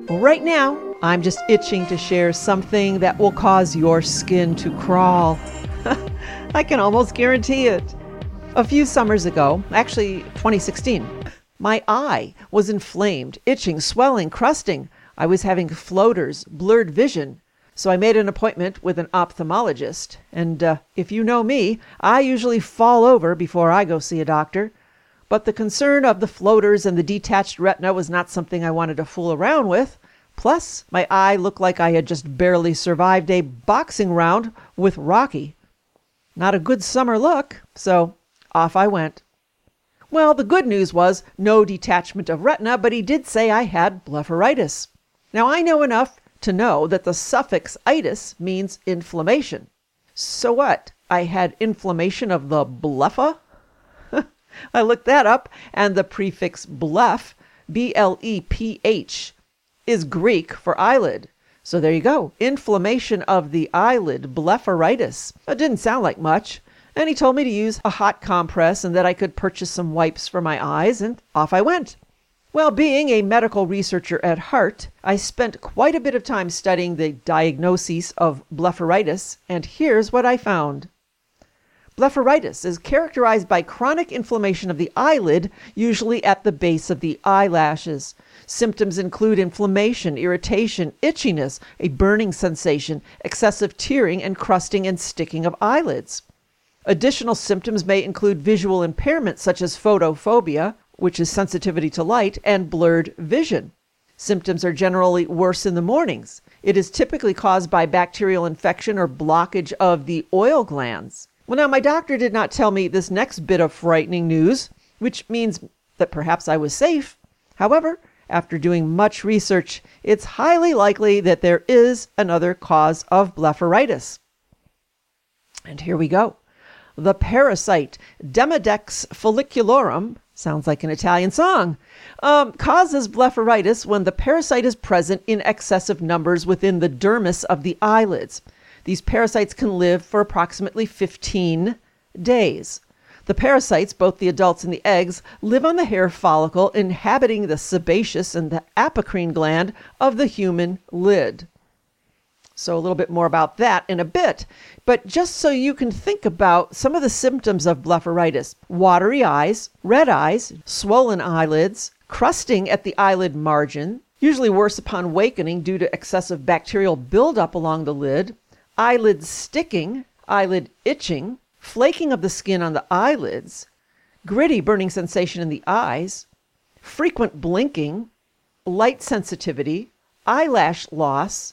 Right now, I'm just itching to share something that will cause your skin to crawl. I can almost guarantee it. A few summers ago, actually 2016, my eye was inflamed, itching, swelling, crusting. I was having floaters, blurred vision. So I made an appointment with an ophthalmologist. And if you know me, I usually fall over before I go see a doctor. But the concern of the floaters and the detached retina was not something I wanted to fool around with. Plus, my eye looked like I had just barely survived a boxing round with Rocky. Not a good summer look, so off I went. Well, the good news was no detachment of retina, but he did say I had blepharitis. Now, I know enough to know that the suffix itis means inflammation. So what? I had inflammation of the blepha? I looked that up, and the prefix bleph, B-L-E-P-H, is Greek for eyelid. So there you go, inflammation of the eyelid, blepharitis. It didn't sound like much. And he told me to use a hot compress and that I could purchase some wipes for my eyes, and off I went. Well, being a medical researcher at heart, I spent quite a bit of time studying the diagnoses of blepharitis, and here's what I found. Blepharitis is characterized by chronic inflammation of the eyelid, usually at the base of the eyelashes. Symptoms include inflammation, irritation, itchiness, a burning sensation, excessive tearing, and crusting and sticking of eyelids. Additional symptoms may include visual impairment such as photophobia, which is sensitivity to light, and blurred vision. Symptoms are generally worse in the mornings. It is typically caused by bacterial infection or blockage of the oil glands. Well, now, my doctor did not tell me this next bit of frightening news, which means that perhaps I was safe. However, after doing much research, it's highly likely that there is another cause of blepharitis. And here we go. The parasite Demodex follicularum, sounds like an Italian song, causes blepharitis when the parasite is present in excessive numbers within the dermis of the eyelids. These parasites can live for approximately 15 days. The parasites, both the adults and the eggs, live on the hair follicle, inhabiting the sebaceous and the apocrine gland of the human lid. So a little bit more about that in a bit. But just so you can think about some of the symptoms of blepharitis: watery eyes, red eyes, swollen eyelids, crusting at the eyelid margin, usually worse upon awakening due to excessive bacterial buildup along the lid, eyelid sticking, eyelid itching, flaking of the skin on the eyelids, gritty burning sensation in the eyes, frequent blinking, light sensitivity, eyelash loss.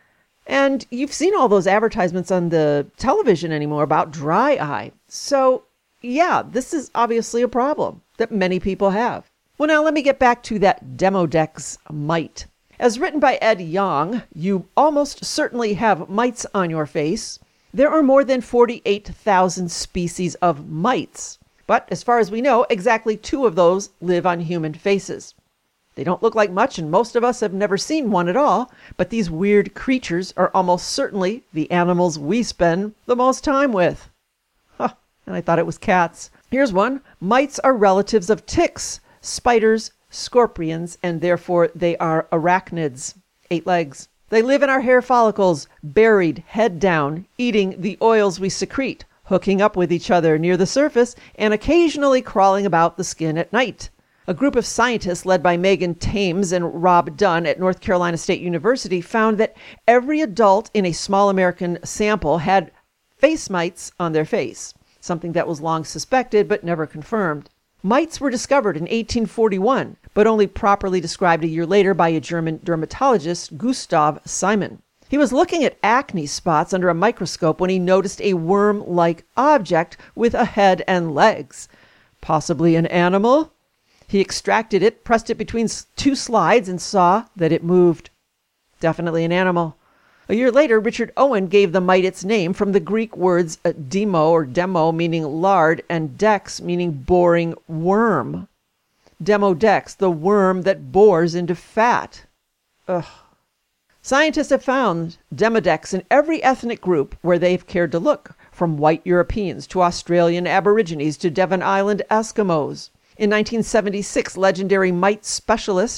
And you've seen all those advertisements on the television anymore about dry eye. So yeah, this is obviously a problem that many people have. Well, now let me get back to that Demodex mite. As written by Ed Yong, you almost certainly have mites on your face. There are more than 48,000 species of mites, but as far as we know, exactly 2 of those live on human faces. They don't look like much, and most of us have never seen one at all, but these weird creatures are almost certainly the animals we spend the most time with. Huh, and I thought it was cats. Here's one. Mites are relatives of ticks, spiders, scorpions, and therefore they are arachnids, 8 legs. They live in our hair follicles, buried head down, eating the oils we secrete, hooking up with each other near the surface, and occasionally crawling about the skin at night. A group of scientists led by Megan Thames and Rob Dunn at North Carolina State University found that every adult in a small American sample had face mites on their face, something that was long suspected but never confirmed. Mites were discovered in 1841, but only properly described a year later by a German dermatologist, Gustav Simon. He was looking at acne spots under a microscope when he noticed a worm-like object with a head and legs. Possibly an animal? He extracted it, pressed it between 2 slides, and saw that it moved. Definitely an animal. A year later, Richard Owen gave the mite its name from the Greek words demo, meaning lard, and dex, meaning boring worm. Demodex, the worm that bores into fat. Ugh. Scientists have found Demodex in every ethnic group where they've cared to look, from white Europeans to Australian Aborigines to Devon Island Eskimos. In 1976, legendary mite specialist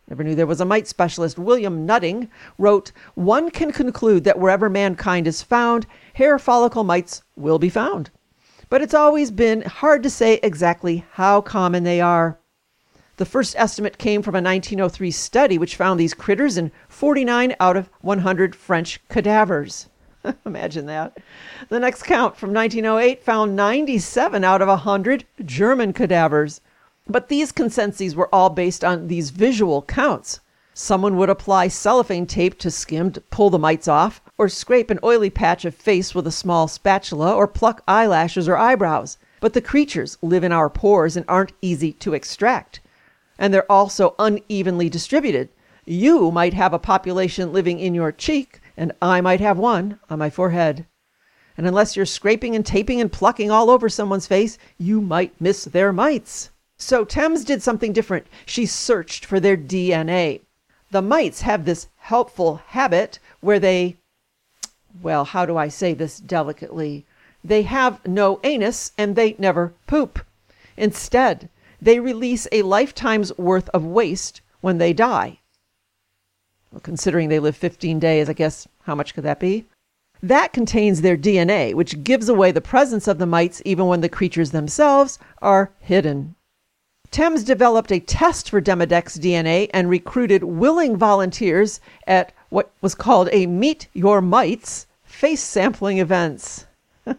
Never knew there was a mite specialist. William Nutting wrote, "One can conclude that wherever mankind is found, hair follicle mites will be found. But it's always been hard to say exactly how common they are." The first estimate came from a 1903 study which found these critters in 49 out of 100 French cadavers. Imagine that. The next count from 1908 found 97 out of 100 German cadavers. But these consensus were all based on these visual counts. Someone would apply cellophane tape to skin to pull the mites off, or scrape an oily patch of face with a small spatula, or pluck eyelashes or eyebrows. But the creatures live in our pores and aren't easy to extract. And they're also unevenly distributed. You might have a population living in your cheek, and I might have one on my forehead. And unless you're scraping and taping and plucking all over someone's face, you might miss their mites. So Thames did something different. She searched for their DNA. The mites have this helpful habit where they, well, how do I say this delicately? They have no anus and they never poop. Instead, they release a lifetime's worth of waste when they die. Well, considering they live 15 days, I guess, how much could that be? That contains their DNA, which gives away the presence of the mites even when the creatures themselves are hidden. Thames developed a test for Demodex DNA and recruited willing volunteers at what was called a Meet Your Mites face sampling events.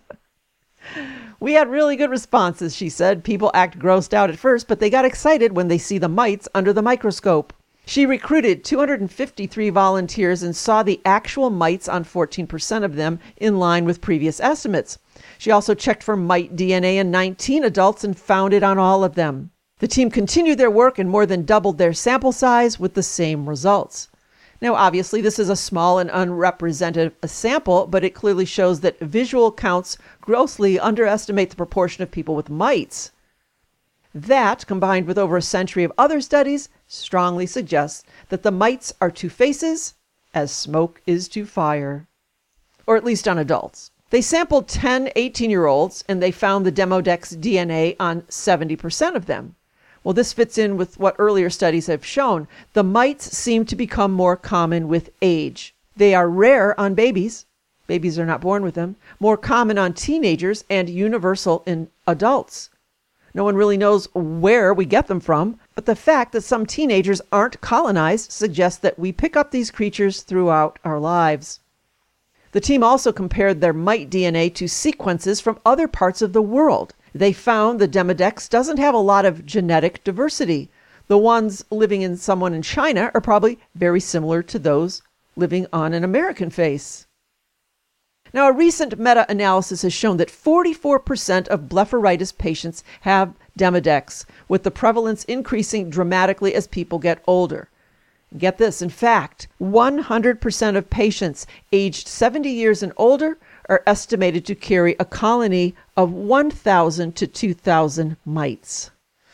"We had really good responses," she said. "People act grossed out at first, but they got excited when they see the mites under the microscope." She recruited 253 volunteers and saw the actual mites on 14% of them, in line with previous estimates. She also checked for mite DNA in 19 adults and found it on all of them. The team continued their work and more than doubled their sample size with the same results. Now, obviously, this is a small and unrepresentative sample, but it clearly shows that visual counts grossly underestimate the proportion of people with mites. That, combined with over a century of other studies, strongly suggests that the mites are to faces as smoke is to fire. Or at least on adults. They sampled 10 18-year-olds and they found the Demodex DNA on 70% of them. Well, this fits in with what earlier studies have shown. The mites seem to become more common with age. They are rare on babies. Babies are not born with them. More common on teenagers and universal in adults. No one really knows where we get them from, but the fact that some teenagers aren't colonized suggests that we pick up these creatures throughout our lives. The team also compared their mite DNA to sequences from other parts of the world. They found the Demodex doesn't have a lot of genetic diversity. The ones living in someone in China are probably very similar to those living on an American face. Now, a recent meta-analysis has shown that 44% of blepharitis patients have Demodex, with the prevalence increasing dramatically as people get older. Get this, in fact, 100% of patients aged 70 years and older are estimated to carry a colony of 1,000 to 2,000 mites.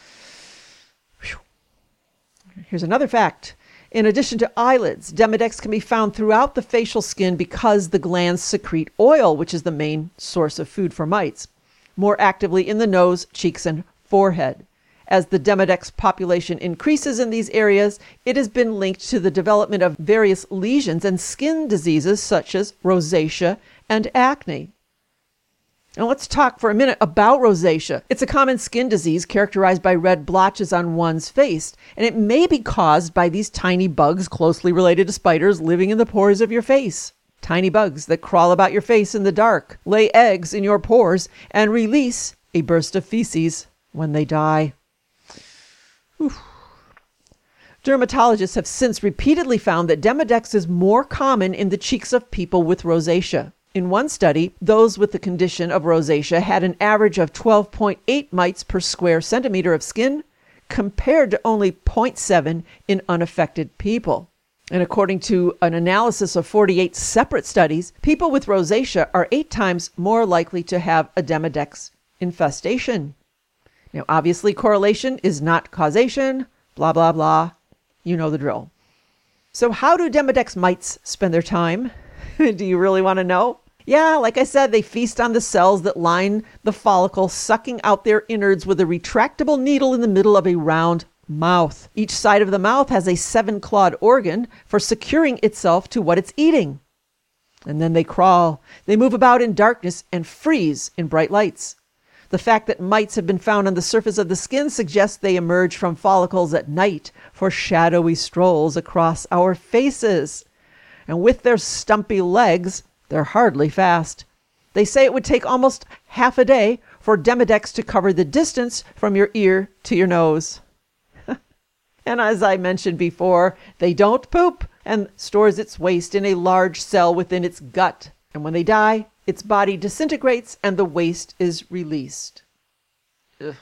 Whew. Here's another fact. In addition to eyelids, Demodex can be found throughout the facial skin because the glands secrete oil, which is the main source of food for mites, more actively in the nose, cheeks, and forehead. As the Demodex population increases in these areas, it has been linked to the development of various lesions and skin diseases such as rosacea and acne. Now let's talk for a minute about rosacea. It's a common skin disease characterized by red blotches on one's face, and it may be caused by these tiny bugs closely related to spiders living in the pores of your face. Tiny bugs that crawl about your face in the dark, lay eggs in your pores, and release a burst of feces when they die. Whew. Dermatologists have since repeatedly found that Demodex is more common in the cheeks of people with rosacea. In one study, those with the condition of rosacea had an average of 12.8 mites per square centimeter of skin, compared to only 0.7 in unaffected people. And according to an analysis of 48 separate studies, people with rosacea are 8 times more likely to have a Demodex infestation. Now, obviously, correlation is not causation, blah, blah, blah. You know the drill. So how do Demodex mites spend their time? Do you really want to know? Yeah, like I said, they feast on the cells that line the follicle, sucking out their innards with a retractable needle in the middle of a round mouth. Each side of the mouth has a 7-clawed organ for securing itself to what it's eating. And then they crawl. They move about in darkness and freeze in bright lights. The fact that mites have been found on the surface of the skin suggests they emerge from follicles at night for shadowy strolls across our faces. And with their stumpy legs, they're hardly fast. They say it would take almost half a day for Demodex to cover the distance from your ear to your nose. And as I mentioned before, they don't poop and stores its waste in a large cell within its gut. And when they die, its body disintegrates and the waste is released. Ugh.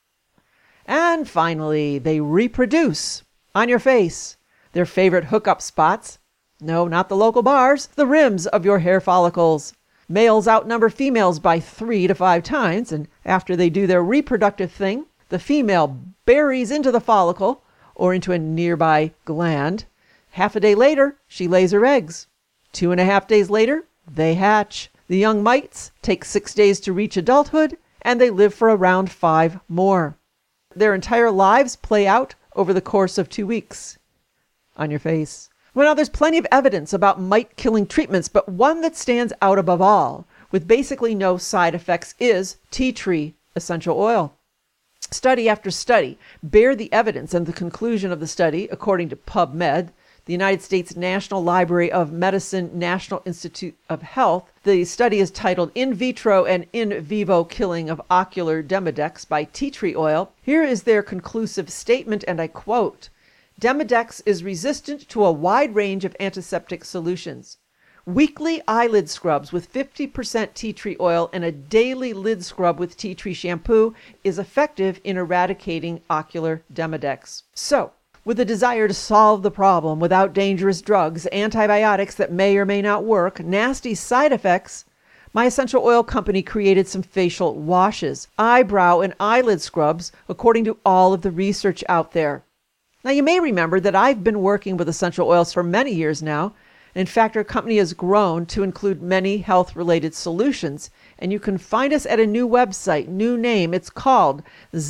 And finally, they reproduce on your face. Their favorite hookup spots, no, not the local bars, the rims of your hair follicles. Males outnumber females by 3 to 5 times, and after they do their reproductive thing, the female buries into the follicle or into a nearby gland. Half a day later, she lays her eggs. 2.5 days later, they hatch. The young mites take 6 days to reach adulthood, and they live for around 5 more. Their entire lives play out over the course of 2 weeks. On your face. Well, now there's plenty of evidence about mite-killing treatments, but one that stands out above all, with basically no side effects, is tea tree essential oil. Study after study bear the evidence, and the conclusion of the study, according to PubMed, the United States National Library of Medicine National Institute of Health. The study is titled In Vitro and In Vivo Killing of Ocular Demodex by Tea Tree Oil. Here is their conclusive statement, and I quote, "Demodex is resistant to a wide range of antiseptic solutions. Weekly eyelid scrubs with 50% tea tree oil and a daily lid scrub with tea tree shampoo is effective in eradicating ocular Demodex." So, with a desire to solve the problem without dangerous drugs, antibiotics that may or may not work, nasty side effects, my essential oil company created some facial washes, eyebrow and eyelid scrubs, according to all of the research out there. Now, you may remember that I've been working with essential oils for many years now. In fact, our company has grown to include many health-related solutions, and you can find us at a new website, new name. It's called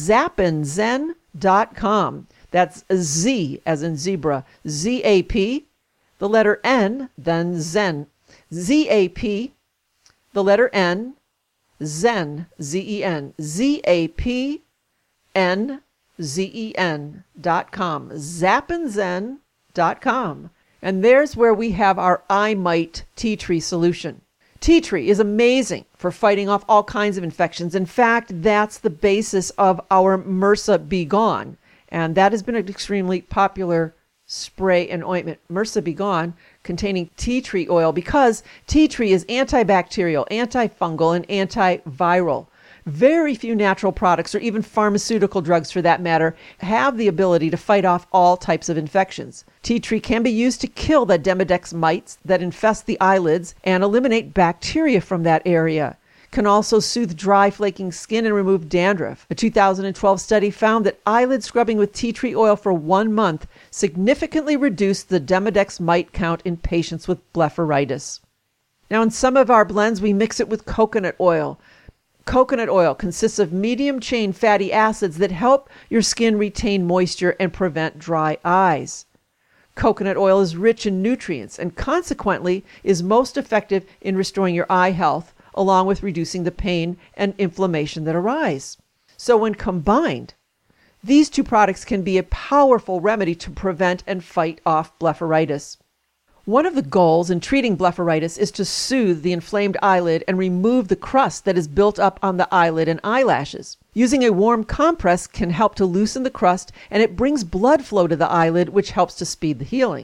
ZapandZen.com. That's Z as in zebra, Z-A-P, the letter N, then Zen. Z-A-P, the letter N, Zen, Z-E-N, ZAPNZEN.com, ZapandZen.com. And there's where we have our eye mite tea tree solution. Tea tree is amazing for fighting off all kinds of infections. In fact, that's the basis of our MRSA Be Gone. And that has been an extremely popular spray and ointment, MRSA Be Gone, containing tea tree oil, because tea tree is antibacterial, antifungal, and antiviral. Very few natural products, or even pharmaceutical drugs for that matter, have the ability to fight off all types of infections. Tea tree can be used to kill the Demodex mites that infest the eyelids and eliminate bacteria from that area. Can also soothe dry, flaking skin and remove dandruff. A 2012 study found that eyelid scrubbing with tea tree oil for 1 month significantly reduced the Demodex mite count in patients with blepharitis. Now, in some of our blends, we mix it with coconut oil. Coconut oil consists of medium-chain fatty acids that help your skin retain moisture and prevent dry eyes. Coconut oil is rich in nutrients and consequently is most effective in restoring your eye health, along with reducing the pain and inflammation that arise. So when combined, these two products can be a powerful remedy to prevent and fight off blepharitis. One of the goals in treating blepharitis is to soothe the inflamed eyelid and remove the crust that is built up on the eyelid and eyelashes. Using a warm compress can help to loosen the crust, and it brings blood flow to the eyelid, which helps to speed the healing.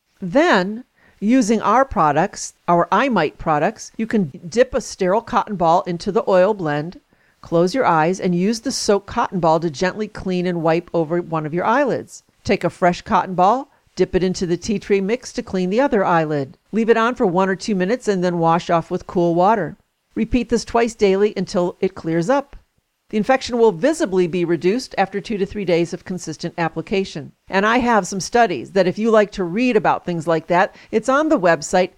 Then, using our products, our eye mite products, you can dip a sterile cotton ball into the oil blend, close your eyes, and use the soaked cotton ball to gently clean and wipe over one of your eyelids. Take a fresh cotton ball, dip it into the tea tree mix to clean the other eyelid. Leave it on for 1 or 2 minutes and then wash off with cool water. Repeat this twice daily until it clears up. The infection will visibly be reduced after 2 to 3 days of consistent application. And I have some studies that if you like to read about things like that, it's on the website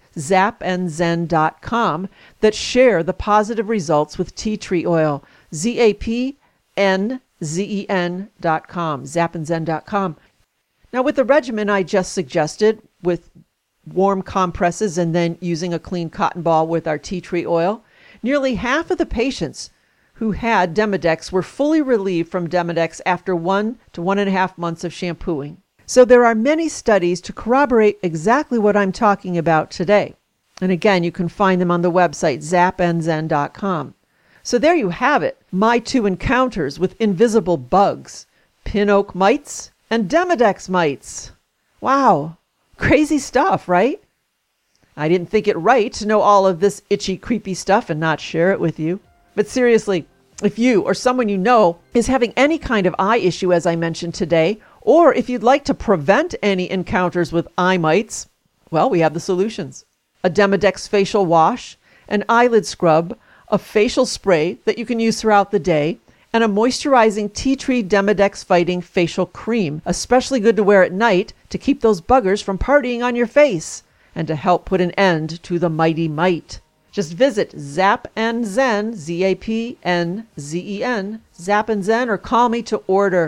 ZapandZen.com that share the positive results with tea tree oil, ZAPNZEN.com. zapandzen.com. Now, with the regimen I just suggested, with warm compresses and then using a clean cotton ball with our tea tree oil, nearly half of the patients who had Demodex were fully relieved from Demodex after 1 to 1.5 months of shampooing. So there are many studies to corroborate exactly what I'm talking about today. And again, you can find them on the website zapandzen.com. So there you have it, my 2 encounters with invisible bugs, pin oak mites and Demodex mites. Wow, crazy stuff, right? I didn't think it right to know all of this itchy, creepy stuff and not share it with you. But seriously, if you or someone you know is having any kind of eye issue, as I mentioned today, or if you'd like to prevent any encounters with eye mites, well, we have the solutions. A Demodex facial wash, an eyelid scrub, a facial spray that you can use throughout the day, and a moisturizing tea tree Demodex fighting facial cream, especially good to wear at night to keep those buggers from partying on your face and to help put an end to the mighty mite. Just visit Zapandzen, Zapnzen, Zapandzen, or call me to order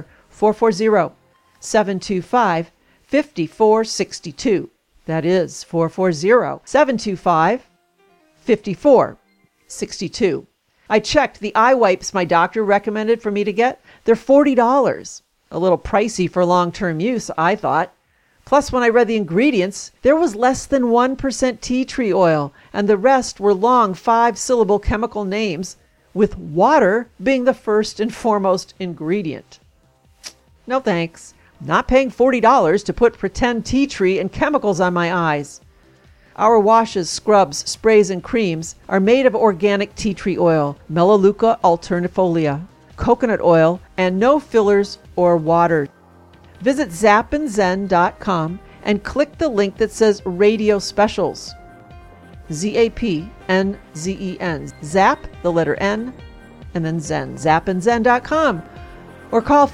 440-725-5462. That is 440-725-5462. I checked the eye wipes my doctor recommended for me to get. They're $40. A little pricey for long-term use, I thought. Plus, when I read the ingredients, there was less than 1% tea tree oil, and the rest were long 5-syllable chemical names, with water being the first and foremost ingredient. No thanks. Not paying $40 to put pretend tea tree and chemicals on my eyes. Our washes, scrubs, sprays, and creams are made of organic tea tree oil, Melaleuca alternifolia, coconut oil, and no fillers or water. Visit zapandzen.com and click the link that says Radio Specials. ZAPNZEN. Zap, the letter N, and then Zen. Zapandzen.com. Or call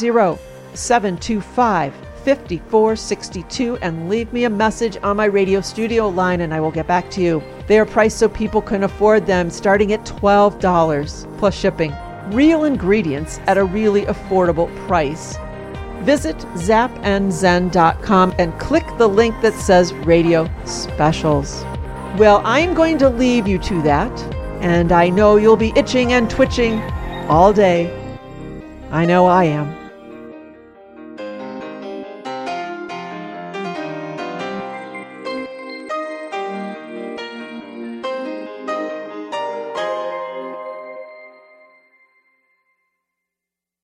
440-725-5462 and leave me a message on my radio studio line and I will get back to you. They are priced so people can afford them, starting at $12 plus shipping. Real ingredients at a really affordable price. Visit zapandzen.com and click the link that says Radio Specials. Well, I'm going to leave you to that, and I know you'll be itching and twitching all day. I know I am.